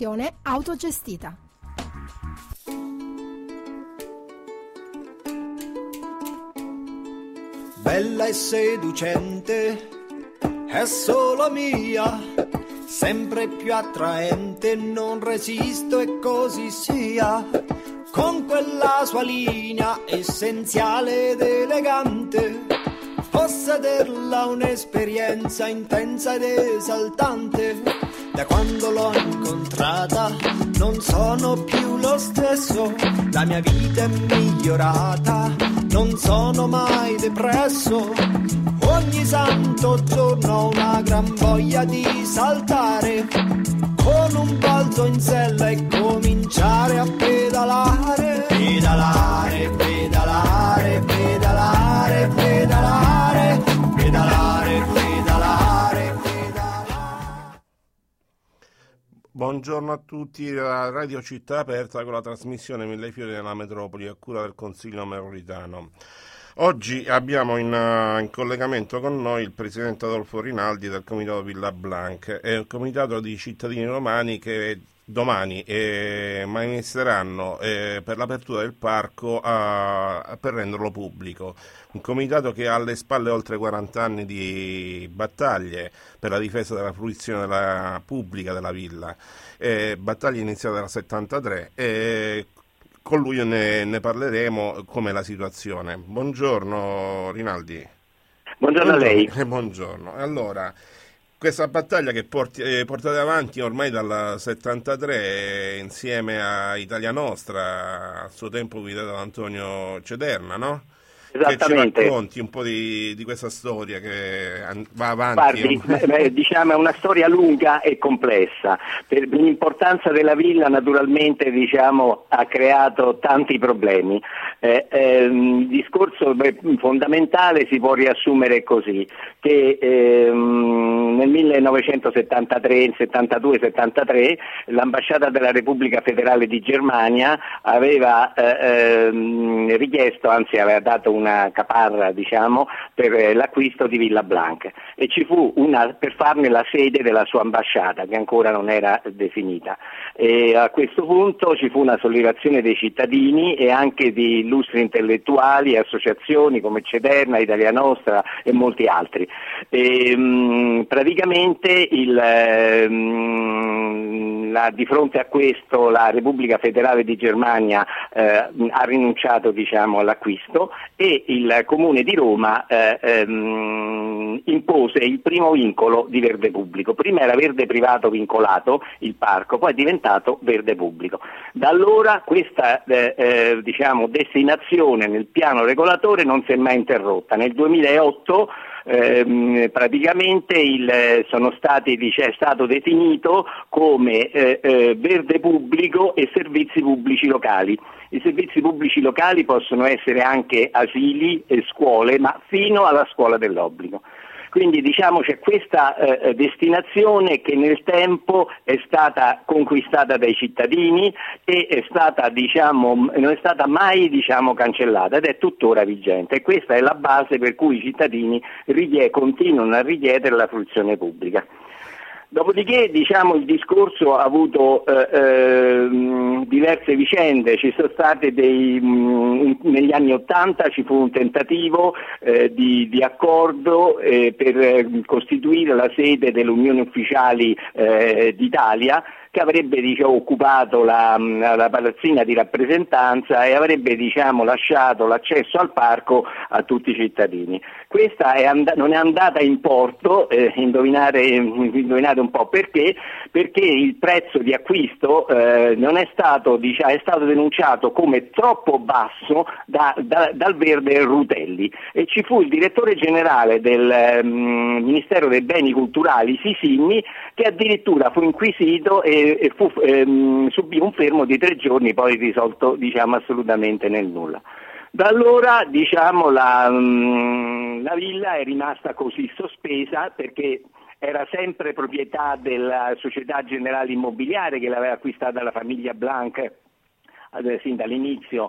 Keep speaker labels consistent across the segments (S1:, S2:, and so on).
S1: Autogestita.
S2: Bella e seducente, è solo mia, sempre più attraente, non resisto e così sia. Con quella sua linea essenziale ed elegante, possederla un'esperienza intensa ed esaltante. Da quando l'ho incontrata non sono più lo stesso, la mia vita è migliorata, non sono mai depresso. Ogni santo giorno ho una gran voglia di saltare, con un balzo in sella e cominciare a pedalare. Pedalare, pedalare, pedalare, pedalare, pedalare, pedalare, pedalare.
S3: Buongiorno a tutti da Radio Città Aperta con la trasmissione Mille Fiori nella Metropoli a cura del Consiglio Metropolitano. Oggi abbiamo in collegamento con noi il presidente Adolfo Rinaldi del Comitato Villa Blanc, è un comitato di cittadini romani che domani manifesteranno per l'apertura del parco per renderlo pubblico. Un comitato che ha alle spalle oltre 40 anni di battaglie per la difesa della fruizione pubblica della villa, battaglie iniziate dal 73. Con lui ne parleremo, come la situazione. Buongiorno Rinaldi.
S4: Buongiorno a lei.
S3: Buongiorno. Allora, questa battaglia che portate avanti ormai dal 73 insieme a Italia Nostra, a suo tempo guidata da Antonio Cederna, no?
S4: Esattamente.
S3: Che ci racconti un po' di questa storia che va avanti.
S4: Guardi, diciamo è una storia lunga e complessa. Per l'importanza della villa naturalmente ha creato tanti problemi. Il discorso fondamentale si può riassumere così, che nel 1973, 72, 73 l'ambasciata della Repubblica Federale di Germania aveva richiesto, anzi aveva dato una caparra per l'acquisto di Villa Blanc, e ci fu per farne la sede della sua ambasciata che ancora non era definita, e a questo punto ci fu una sollevazione dei cittadini e anche di illustri intellettuali, associazioni come Cederna, Italia Nostra e molti altri. Praticamente di fronte a questo la Repubblica Federale di Germania ha rinunciato all'acquisto, e il Comune di Roma impose il primo vincolo di verde pubblico. Prima era verde privato vincolato il parco, poi è diventato verde pubblico. Da allora questa destinazione nel piano regolatore non si è mai interrotta. Nel 2008 praticamente è stato definito come verde pubblico e servizi pubblici locali. I servizi pubblici locali possono essere anche asili e scuole, ma fino alla scuola dell'obbligo. Quindi c'è questa destinazione che nel tempo è stata conquistata dai cittadini e non è stata mai cancellata, ed è tuttora vigente, e questa è la base per cui i cittadini continuano a richiedere la fruizione pubblica. Dopodiché il discorso ha avuto diverse vicende. Ci sono state negli anni '80 ci fu un tentativo di accordo per costituire la sede delle Unioni Ufficiali d'Italia, che avrebbe occupato la palazzina di rappresentanza e avrebbe lasciato l'accesso al parco a tutti i cittadini. Questa non è andata in porto, indovinate un po' perché il prezzo di acquisto non è stato denunciato come troppo basso dal verde Rutelli, e ci fu il direttore generale del Ministero dei Beni Culturali Sisinni, che addirittura fu inquisito e subì un fermo di 3 giorni, poi risolto assolutamente nel nulla. Da allora la villa è rimasta così sospesa, perché era sempre proprietà della Società Generale Immobiliare, che l'aveva acquistata la famiglia Blanc sin dall'inizio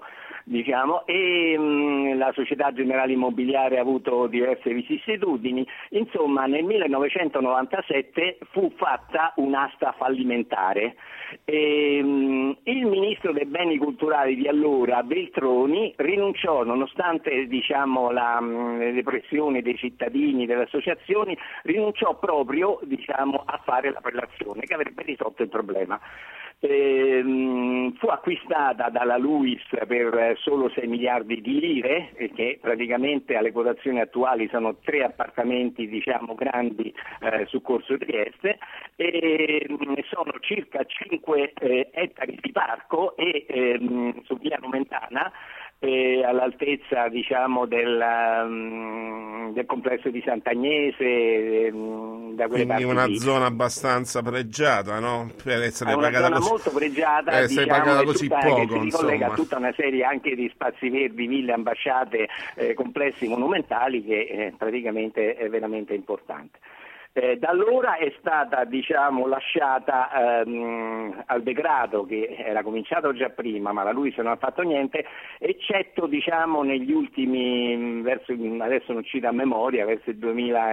S4: diciamo, e la Società Generale Immobiliare ha avuto diverse vicissitudini. Insomma, nel 1997 fu fatta un'asta fallimentare. Il ministro dei beni culturali di allora, Veltroni, rinunciò, nonostante diciamo le pressioni dei cittadini, delle associazioni, rinunciò proprio diciamo, a fare la prelazione che avrebbe risolto il problema. Fu acquistata dalla Luis per solo 6 miliardi di lire, che praticamente alle quotazioni attuali sono 3 appartamenti diciamo grandi su Corso Trieste, e sono circa 5 ettari di parco e su Via Nomentana, all'altezza diciamo del complesso di Sant'Agnese, da quelle
S3: quindi
S4: parti
S3: una
S4: lì.
S3: Zona abbastanza pregiata, no? Per essere
S4: una
S3: pagata
S4: zona
S3: così,
S4: molto pregiata,
S3: essere
S4: diciamo,
S3: pagata così poco,
S4: che si ricollega
S3: insomma.
S4: a tutta una serie anche di spazi verdi, ville, ambasciate, complessi monumentali, che praticamente è veramente importante. Da allora è stata diciamo, lasciata al degrado, che era cominciato già prima, ma la Luis non ha fatto niente, eccetto diciamo, negli ultimi, adesso non cito a memoria, verso il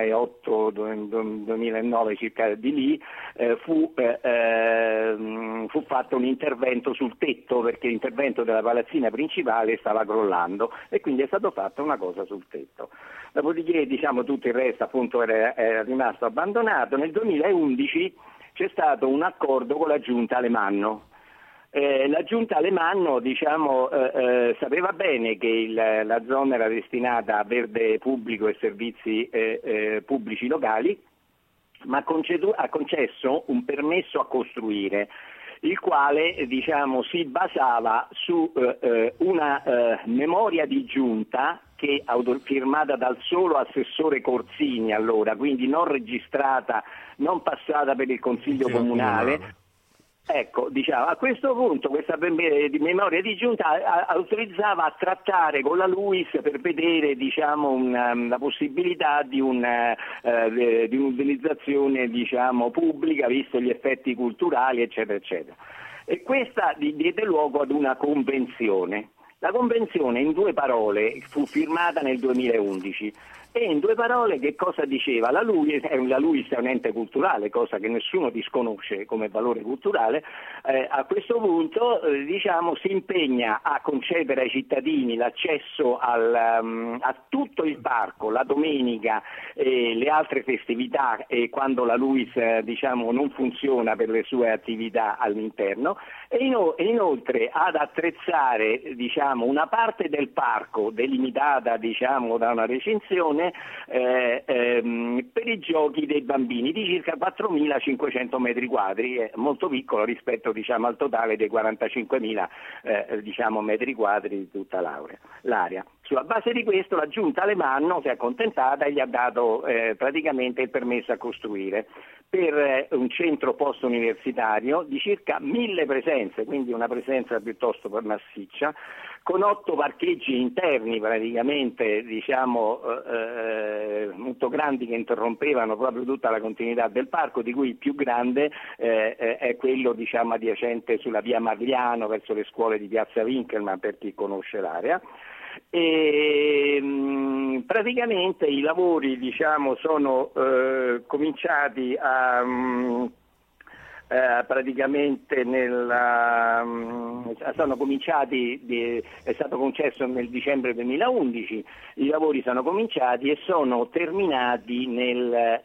S4: 2008-2009 circa di lì, fu fatto un intervento sul tetto, perché l'intervento della palazzina principale stava crollando e quindi è stato fatto una cosa sul tetto. Dopodiché diciamo, tutto il resto appunto era rimasto abbandonato. Nel 2011 c'è stato un accordo con la Giunta Alemanno. La Giunta Alemanno diciamo, sapeva bene che la zona era destinata a verde pubblico e servizi pubblici locali, ma ha concesso un permesso a costruire, il quale diciamo, si basava su una memoria di giunta che firmata dal solo assessore Corsini allora, quindi non registrata, non passata per il Consiglio Comunale. Ecco, diciamo, a questo punto questa memoria di giunta autorizzava a trattare con la Luis per vedere diciamo, la possibilità di un'utilizzazione diciamo, pubblica, visto gli effetti culturali, eccetera, eccetera. E questa diede luogo ad una convenzione. La convenzione, in 2 parole, fu firmata nel 2011 e in 2 parole che cosa diceva? La Luis è un ente culturale, cosa che nessuno disconosce come valore culturale. A questo punto diciamo, si impegna a concedere ai cittadini l'accesso a tutto il parco, la domenica e le altre festività, quando la Luis diciamo, non funziona per le sue attività all'interno, e inoltre ad attrezzare diciamo, una parte del parco delimitata diciamo, da una recinzione per i giochi dei bambini di circa 4.500 metri quadri, è molto piccolo rispetto diciamo, al totale dei 45.000 diciamo, metri quadri di tutta l'area. Sulla base di questo la Giunta Alemanno si è accontentata e gli ha dato praticamente il permesso a costruire per un centro post-universitario di circa 1.000 presenze, quindi una presenza piuttosto massiccia, con 8 parcheggi interni praticamente diciamo, molto grandi, che interrompevano proprio tutta la continuità del parco, di cui il più grande è quello diciamo, adiacente sulla via Magliano verso le scuole di Piazza Winkelmann, per chi conosce l'area. E praticamente i lavori diciamo, sono cominciati è stato concesso nel dicembre 2011, i lavori sono cominciati e sono terminati nel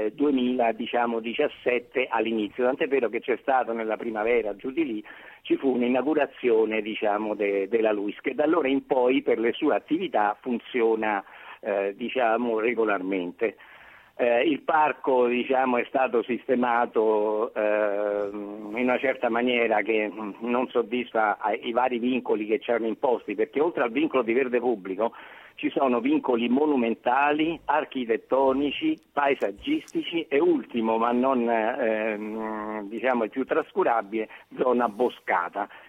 S4: 2017 all'inizio, tant'è vero che c'è stato nella primavera, giù di lì, ci fu un'inaugurazione diciamo, della Luis, che da allora in poi per le sue attività funziona diciamo, regolarmente. Il parco diciamo, è stato sistemato in una certa maniera che non soddisfa i vari vincoli che ci hanno imposti, perché oltre al vincolo di verde pubblico ci sono vincoli monumentali, architettonici, paesaggistici e ultimo, ma non diciamo il più trascurabile, zona boscata,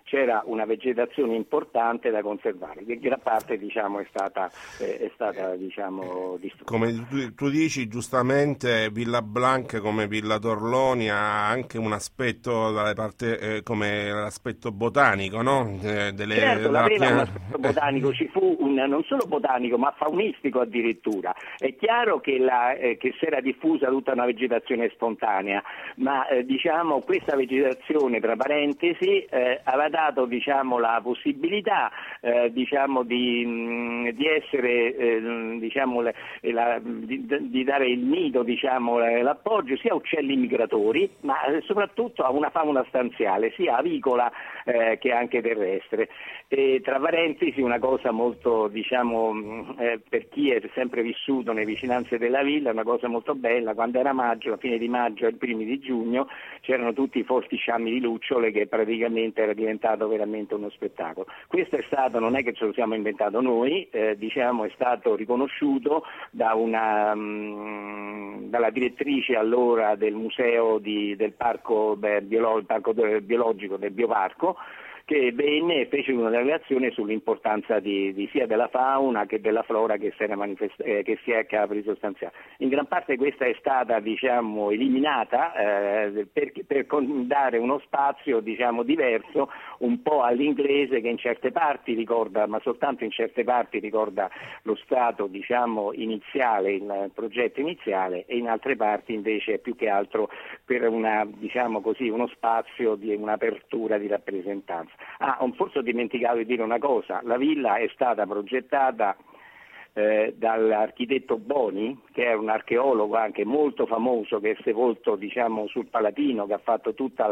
S4: c'era una vegetazione importante da conservare, che gran parte diciamo, è stata diciamo, distrutta.
S3: Come tu dici giustamente, Villa Blanca come Villa Torloni ha anche un aspetto dalle parti, come l'aspetto botanico, no?
S4: Certo, l'aveva un aspetto botanico, ci fu non solo botanico ma faunistico addirittura. È chiaro che si era diffusa tutta una vegetazione spontanea, ma diciamo questa vegetazione, tra parentesi, aveva dato diciamo la possibilità diciamo di essere diciamo di dare il nido, diciamo l'appoggio sia a uccelli migratori, ma soprattutto a una fauna stanziale, sia avicola che anche terrestre. E tra parentesi una cosa molto diciamo per chi è sempre vissuto nelle vicinanze della villa, una cosa molto bella, quando era maggio, a fine di maggio e i primi di giugno c'erano tutti i forti sciami di lucciole, che praticamente era diventato veramente uno spettacolo. Questo è stato, non è che ce lo siamo inventato noi, diciamo è stato riconosciuto dalla direttrice allora del museo del parco biologico del bioparco, che venne e fece una relazione sull'importanza sia della fauna che della flora che si è sostanziale. In gran parte questa è stata diciamo eliminata per dare uno spazio diciamo diverso, un po' all'inglese, che in certe parti ricorda, ma soltanto in certe parti ricorda lo stato diciamo iniziale, il progetto iniziale, e in altre parti invece è più che altro per diciamo così, uno spazio di un'apertura di rappresentanza. Forse ho dimenticato di dire una cosa: la villa è stata progettata dall'architetto Boni, che è un archeologo anche molto famoso, che è sepolto diciamo sul Palatino, che ha fatto tutta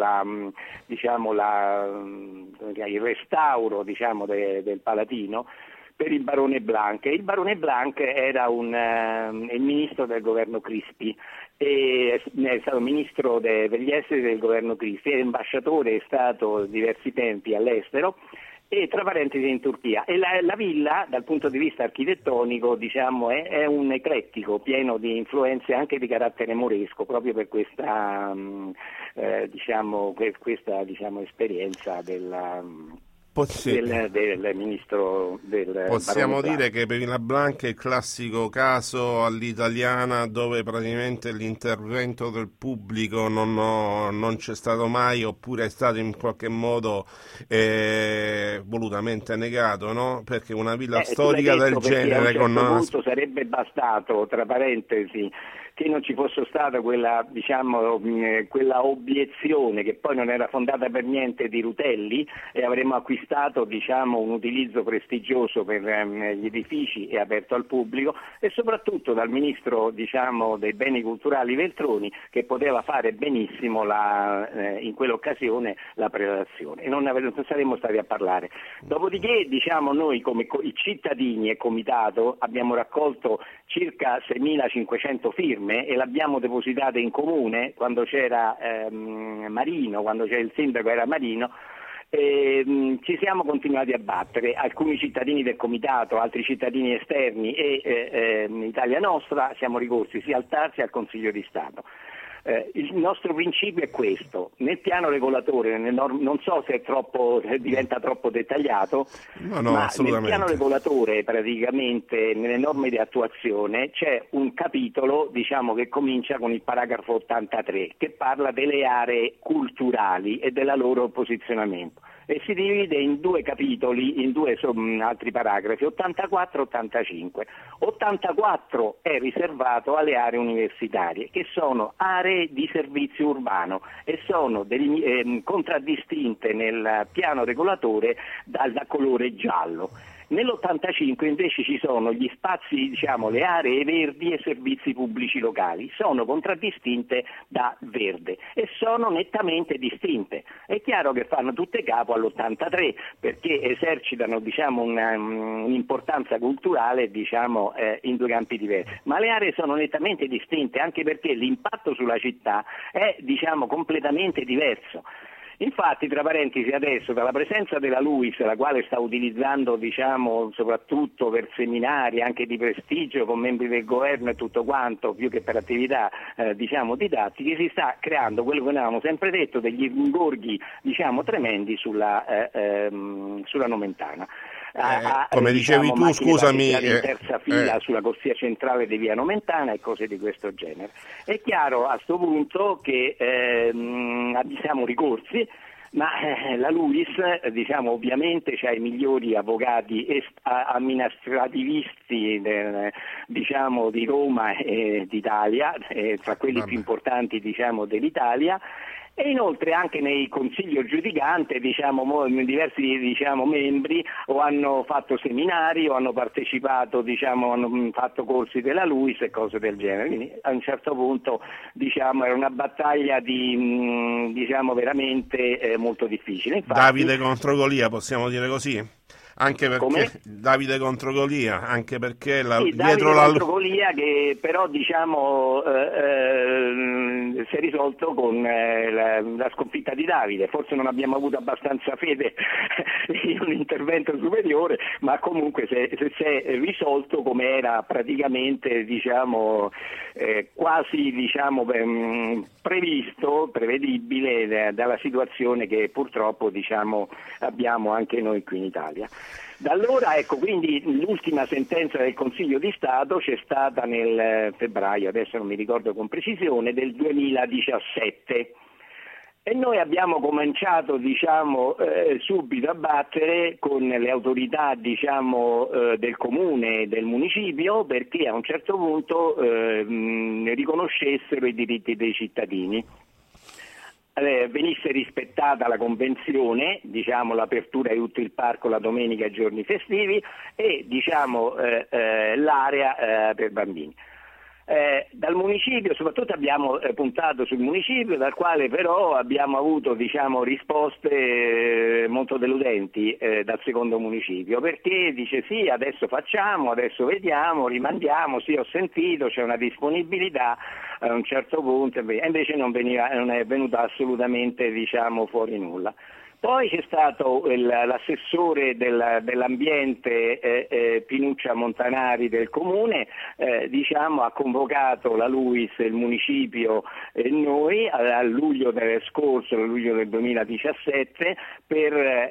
S4: il restauro diciamo del Palatino per il barone Blanc. Il barone Blanc era il ministro del governo Crispi, e è stato ministro per gli esteri del governo Crispi, è ambasciatore, è stato diversi tempi all'estero e tra parentesi in Turchia. E la villa dal punto di vista architettonico diciamo è un eclettico pieno di influenze anche di carattere moresco, proprio per questa esperienza del ministro del
S3: Possiamo
S4: Barone
S3: dire che per Villa Blanca è il classico caso all'italiana, dove praticamente l'intervento del pubblico non c'è stato mai, oppure è stato in qualche modo volutamente negato, no? Perché una villa storica del genere
S4: a un certo punto sarebbe bastato, tra parentesi, che non ci fosse stata quella obiezione, che poi non era fondata per niente, di Rutelli, e avremmo acquistato diciamo un utilizzo prestigioso per gli edifici e aperto al pubblico, e soprattutto dal ministro diciamo dei beni culturali Veltroni, che poteva fare benissimo in quell'occasione la prelazione, e non saremmo stati a parlare. Dopodiché diciamo noi come i cittadini e comitato abbiamo raccolto circa 6.500 firme e l'abbiamo depositate in comune quando c'era Marino, quando c'era il sindaco era Marino. Ci siamo continuati a battere, alcuni cittadini del comitato, altri cittadini esterni e Italia Nostra siamo ricorsi sia al TAR sia al Consiglio di Stato. Il nostro principio è questo: nel piano regolatore, non so se diventa troppo dettagliato, ma nel piano regolatore praticamente nelle norme di attuazione c'è un capitolo diciamo che comincia con il paragrafo 83, che parla delle aree culturali e del loro posizionamento, e si divide in due capitoli, in due altri paragrafi, 84 e 85. 84 è riservato alle aree universitarie, che sono aree di servizio urbano e sono contraddistinte nel piano regolatore dal colore giallo. Nell'85 invece ci sono gli spazi, diciamo, le aree verdi e servizi pubblici locali, sono contraddistinte da verde e sono nettamente distinte. È chiaro che fanno tutte capo all'83 perché esercitano diciamo un'importanza culturale diciamo in due campi diversi, ma le aree sono nettamente distinte anche perché l'impatto sulla città è diciamo completamente diverso. Infatti, tra parentesi, adesso dalla presenza della LUISS, la quale sta utilizzando, diciamo, soprattutto per seminari anche di prestigio con membri del governo e tutto quanto, più che per attività diciamo didattiche, si sta creando quello che noi avevamo sempre detto, degli ingorghi, diciamo, tremendi sulla Nomentana.
S3: Come dicevi tu, scusami,
S4: in terza fila sulla corsia centrale di via Nomentana e cose di questo genere. È chiaro a sto punto che abbiamo ricorsi, ma la LUISS, diciamo, ovviamente c'ha i migliori avvocati amministrativisti diciamo di Roma e d'Italia, tra quelli più importanti, diciamo, dell'Italia. E inoltre anche nei consiglio giudicante, diciamo, diversi, diciamo, membri o hanno fatto seminari o hanno partecipato, diciamo, hanno fatto corsi della LUISS e cose del genere. Quindi a un certo punto, diciamo, era una battaglia diciamo veramente molto difficile. Infatti,
S3: Davide contro Golia, possiamo dire così? Anche perché Davide contro Golia, anche perché dietro
S4: Davide contro Golia, che però, diciamo, si è risolto con la sconfitta di Davide. Forse non abbiamo avuto abbastanza fede in un intervento superiore, ma comunque si è risolto come era praticamente, diciamo, quasi, diciamo, prevedibile dalla situazione che purtroppo, diciamo, abbiamo anche noi qui in Italia. Da allora, ecco, quindi l'ultima sentenza del Consiglio di Stato c'è stata nel febbraio, adesso non mi ricordo con precisione, del 2017. E noi abbiamo cominciato, diciamo, subito a battere con le autorità, diciamo, del comune e del municipio, perché a un certo punto riconoscessero i diritti dei cittadini. Venisse rispettata la convenzione, diciamo, l'apertura di tutto il parco la domenica e giorni festivi e, diciamo, l'area per bambini. Dal municipio, soprattutto abbiamo puntato sul municipio, dal quale però abbiamo avuto, diciamo, risposte molto deludenti dal secondo municipio, perché dice sì, adesso facciamo, adesso vediamo, rimandiamo, sì, ho sentito, c'è una disponibilità a un certo punto, e invece non è venuto assolutamente, diciamo, fuori nulla. Poi c'è stato l'assessore dell'ambiente Pinuccia Montanari del comune, diciamo, ha convocato la LUISS, il municipio e noi a luglio del scorso, luglio del 2017, per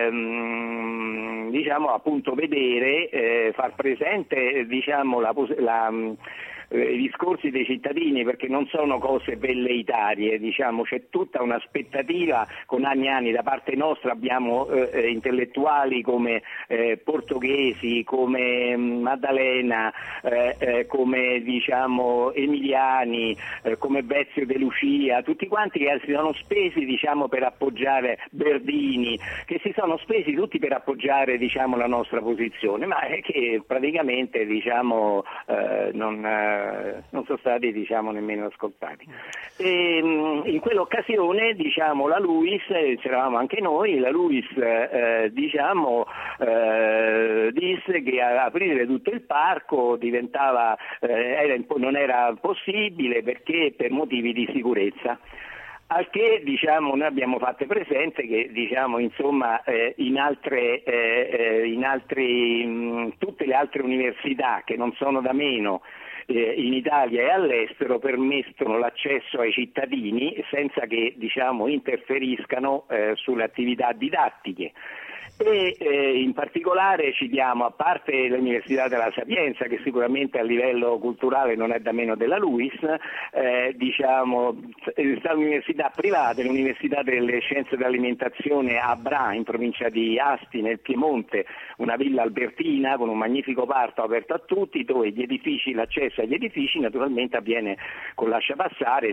S4: diciamo, appunto vedere, far presente, diciamo, i discorsi dei cittadini, perché non sono cose velleitarie, diciamo, c'è tutta un'aspettativa con anni e anni da parte nostra. Abbiamo intellettuali come Portoghesi, come Maddalena, come, diciamo, Emiliani, come Bezio De Lucia, tutti quanti che si sono spesi, diciamo, per appoggiare Berdini, che si sono spesi tutti per appoggiare, diciamo, la nostra posizione, ma che praticamente, diciamo, non sono stati, diciamo, nemmeno ascoltati. E, in quell'occasione, diciamo, la LUISS, c'eravamo anche noi, la LUISS diciamo, disse che aprire tutto il parco non era possibile perché per motivi di sicurezza. Al che, diciamo, noi abbiamo fatto presente che, diciamo, insomma, tutte le altre università che non sono da meno in Italia e all'estero permettono l'accesso ai cittadini senza che, diciamo, interferiscano sulle attività didattiche. E in particolare citiamo, a parte l'Università della Sapienza, che sicuramente a livello culturale non è da meno della LUISS, diciamo, università private, l'Università delle Scienze dell'Alimentazione a Bra, in provincia di Asti, nel Piemonte, una villa albertina con un magnifico parco aperto a tutti, dove l'accesso agli edifici naturalmente avviene con lasciapassare,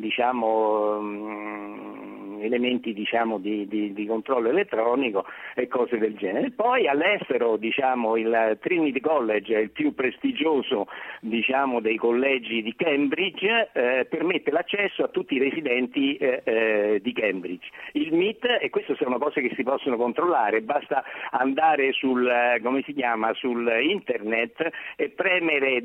S4: diciamo, elementi, diciamo, di controllo elettronico e cose del genere. Poi all'estero, diciamo, il Trinity College è il più prestigioso, diciamo, dei collegi di Cambridge, permette l'accesso a tutti i residenti di Cambridge. Il MIT, e queste sono cose che si possono controllare, basta andare sul internet e premere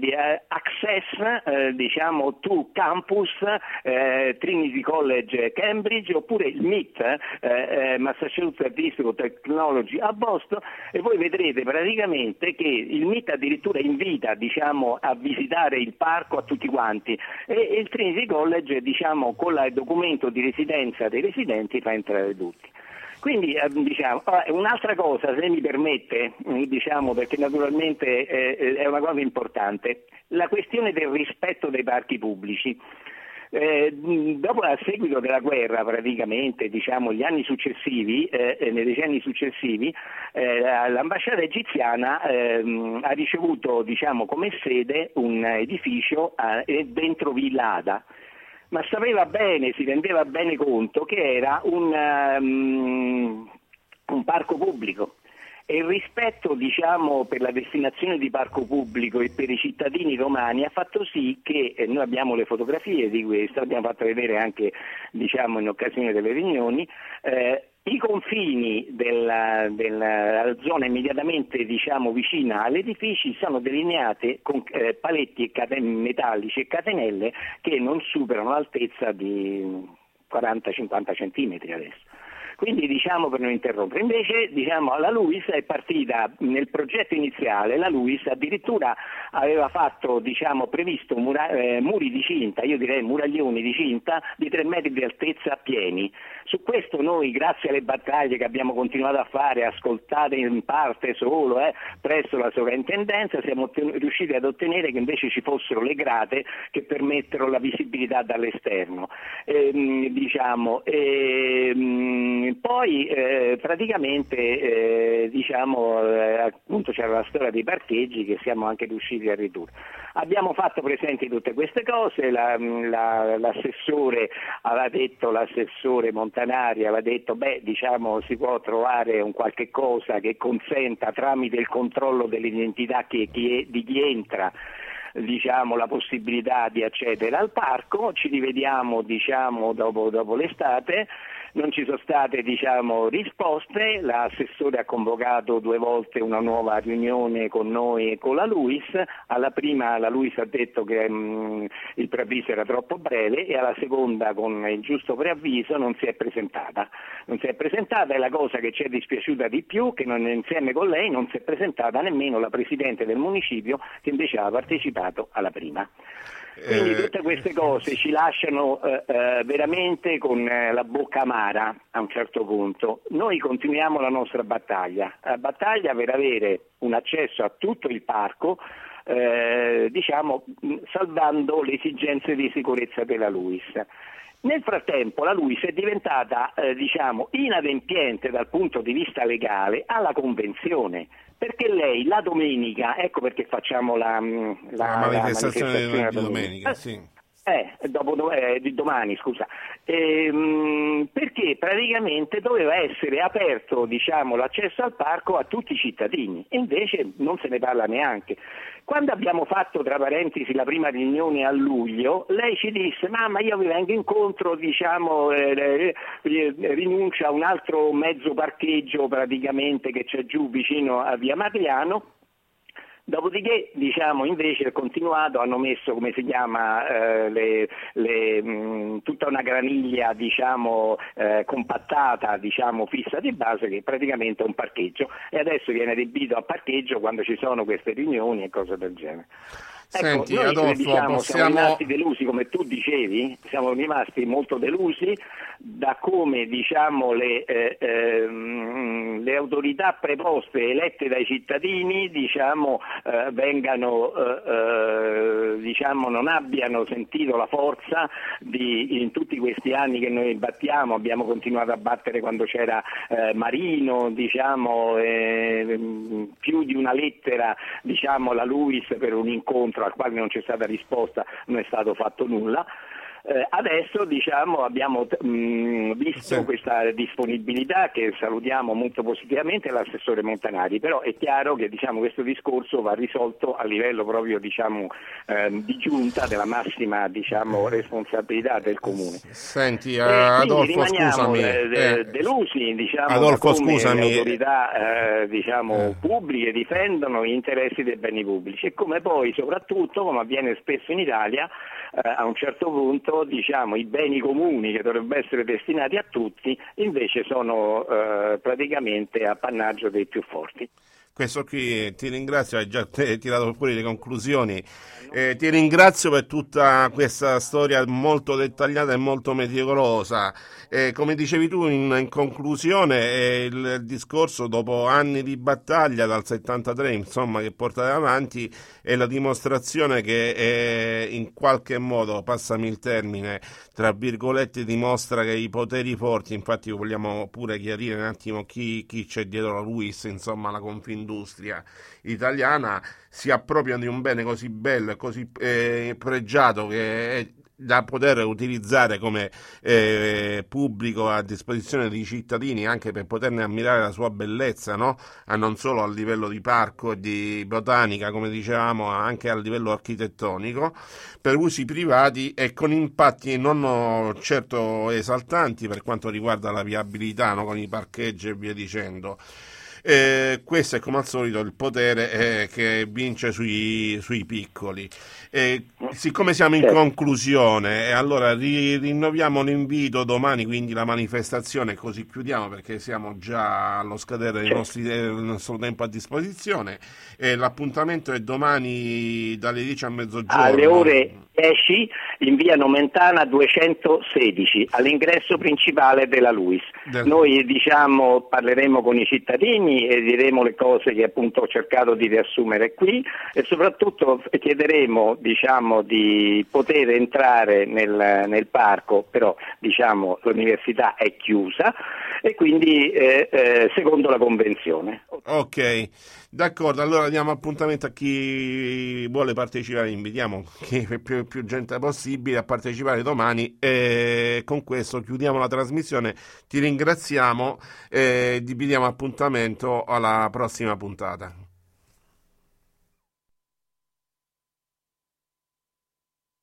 S4: access, diciamo, to campus Trinity College Cambridge, oppure pure il MIT, Massachusetts Institute of Technology a Boston, e voi vedrete praticamente che il MIT addirittura invita, diciamo, a visitare il parco a tutti quanti, e il Trinity College, diciamo, con il documento di residenza dei residenti fa entrare tutti. Quindi diciamo, un'altra cosa, se mi permette, diciamo, perché naturalmente è una cosa importante, la questione del rispetto dei parchi pubblici. Dopo, a seguito della guerra, praticamente, diciamo, gli anni successivi, nei decenni successivi, l'ambasciata egiziana ha ricevuto, diciamo, come sede un edificio dentro Villa Ada. Ma sapeva bene, si rendeva bene conto che era un parco pubblico, e il rispetto, diciamo, per la destinazione di parco pubblico e per i cittadini romani ha fatto sì che, noi abbiamo le fotografie di questo, abbiamo fatto vedere anche, diciamo, in occasione delle riunioni, i confini della zona immediatamente, diciamo, vicina agli edifici sono delineati con paletti metallici e catenelle che non superano l'altezza di 40-50 centimetri adesso. Quindi, diciamo, per non interrompere, invece, diciamo, la LUISS è partita nel progetto iniziale, la LUISS addirittura aveva fatto, diciamo, previsto muri di cinta, io direi muraglioni di cinta di 3 metri di altezza pieni. Su questo noi, grazie alle battaglie che abbiamo continuato a fare, ascoltate in parte solo presso la sovrintendenza, siamo riusciti ad ottenere che invece ci fossero le grate che permettero la visibilità dall'esterno. Poi praticamente diciamo, appunto c'era la storia dei parcheggi che siamo anche riusciti a ridurre. Abbiamo fatto presenti tutte queste cose, l'assessore aveva detto, l'assessore Montanari aveva detto diciamo si può trovare un qualche cosa che consenta tramite il controllo dell'identità di chi entra, diciamo, la possibilità di accedere al parco. Ci rivediamo, diciamo, dopo l'estate. Non ci sono state, diciamo, risposte, l'assessore ha convocato 2 volte una nuova riunione con noi e con la LUISS. Alla prima la LUISS ha detto che il preavviso era troppo breve, e alla seconda, con il giusto preavviso, non si è presentata, e la cosa che ci è dispiaciuta di più che insieme con lei non si è presentata nemmeno la Presidente del municipio, che invece aveva partecipato alla prima. Quindi tutte queste cose ci lasciano veramente con la bocca amara a un certo punto. Noi continuiamo la nostra battaglia per avere un accesso a tutto il parco, diciamo, salvando le esigenze di sicurezza della LUISS. Nel frattempo la LUISS è diventata diciamo, inadempiente dal punto di vista legale alla convenzione, perché lei la domenica, ecco perché facciamo la manifestazione
S3: di domenica, sì.
S4: Di domani, scusa, perché praticamente doveva essere aperto, diciamo, l'accesso al parco a tutti i cittadini, e invece non se ne parla neanche. Quando abbiamo fatto, tra parentesi, la prima riunione a luglio, lei ci disse: mamma, io vi vengo incontro, diciamo, rinuncia a un altro mezzo parcheggio praticamente che c'è giù vicino a Via Magliano. Dopodiché, diciamo, invece è continuato, hanno messo, come si chiama, tutta una graniglia, diciamo, compattata, diciamo, fissa di base, che praticamente è un parcheggio, e adesso viene adibito a parcheggio quando ci sono queste riunioni e cose del genere.
S3: Senti,
S4: noi,
S3: Adolfo,
S4: diciamo, siamo rimasti delusi, come tu dicevi, siamo rimasti molto delusi da come, diciamo, le autorità preposte, elette dai cittadini, diciamo, vengano, diciamo, non abbiano sentito la forza in tutti questi anni che noi battiamo. Abbiamo continuato a battere quando c'era Marino, diciamo, più di una lettera, diciamo, alla LUISS per un incontro al quale non c'è stata risposta, non è stato fatto nulla. Adesso, diciamo, abbiamo visto questa disponibilità, che salutiamo molto positivamente, l'assessore Montanari, però è chiaro che, diciamo, questo discorso va risolto a livello proprio, diciamo, di giunta della massima, diciamo, responsabilità del comune.
S3: Senti, Adolfo, scusami,
S4: delusi, diciamo,
S3: Adolfo,
S4: da come
S3: scusami,
S4: le autorità diciamo, pubbliche difendono gli interessi dei beni pubblici, e come poi, soprattutto, come avviene spesso in Italia, a un certo punto momento, diciamo, i beni comuni che dovrebbero essere destinati a tutti invece sono praticamente appannaggio dei più forti.
S3: Questo qui ti ringrazio, hai già tirato fuori le conclusioni. Ti ringrazio per tutta questa storia molto dettagliata e molto meticolosa. Come dicevi tu in conclusione, il discorso dopo anni di battaglia dal 73, insomma, che portate avanti, è la dimostrazione che in qualche modo, passami il termine, tra virgolette, dimostra che i poteri forti, infatti vogliamo pure chiarire un attimo chi c'è dietro la Luis, insomma la Confindustria italiana, si appropriano di un bene così bello e così pregiato che è da poter utilizzare come pubblico a disposizione dei cittadini, anche per poterne ammirare la sua bellezza, no? Non solo a livello di parco e di botanica, come dicevamo, anche a livello architettonico, per usi privati e con impatti non certo esaltanti per quanto riguarda la viabilità, no? Con i parcheggi e via dicendo. Questo è come al solito il potere che vince sui piccoli. Siccome siamo in conclusione, allora rinnoviamo l'invito domani, quindi la manifestazione, così chiudiamo perché siamo già allo scadere del nostro tempo a disposizione. L'appuntamento è domani dalle 10 a mezzogiorno
S4: alle ore 10 in via Nomentana 216 all'ingresso principale della Luis. Noi parleremo con i cittadini e diremo le cose che appunto ho cercato di riassumere qui e soprattutto chiederemo di poter entrare nel parco, però l'università è chiusa e quindi secondo la convenzione.
S3: Ok, d'accordo, allora diamo appuntamento a chi vuole partecipare, invitiamo più gente possibile a partecipare domani e con questo chiudiamo la trasmissione, ti ringraziamo e vi diamo appuntamento alla prossima puntata.